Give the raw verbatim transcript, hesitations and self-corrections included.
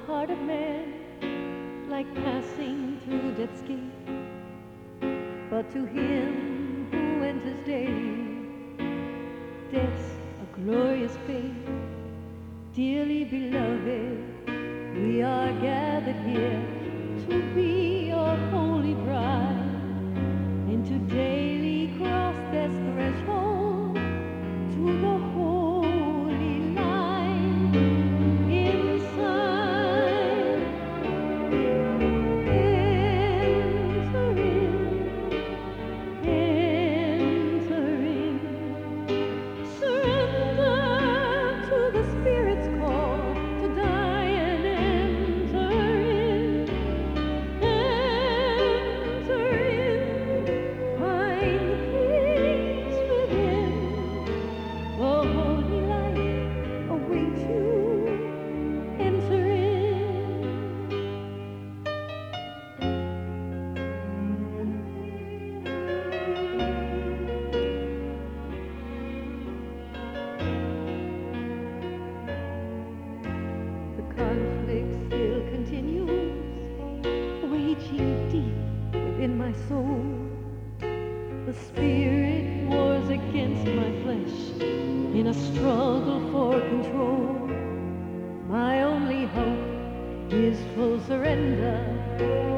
heart of man like passing through death's gate. But to him who enters daily, death's a glorious fate. Dearly beloved, we are gathered here to be your holy bride, and to daily cross this threshold to the holy line inside. Enter in, enter in, surrender to the Spirit's call to die and enter in, enter in, find peace within. The holy light awaits you. Enter in. The conflict still continues, raging deep within my soul. The spirit wars against my flesh in a struggle for control. My only hope is full surrender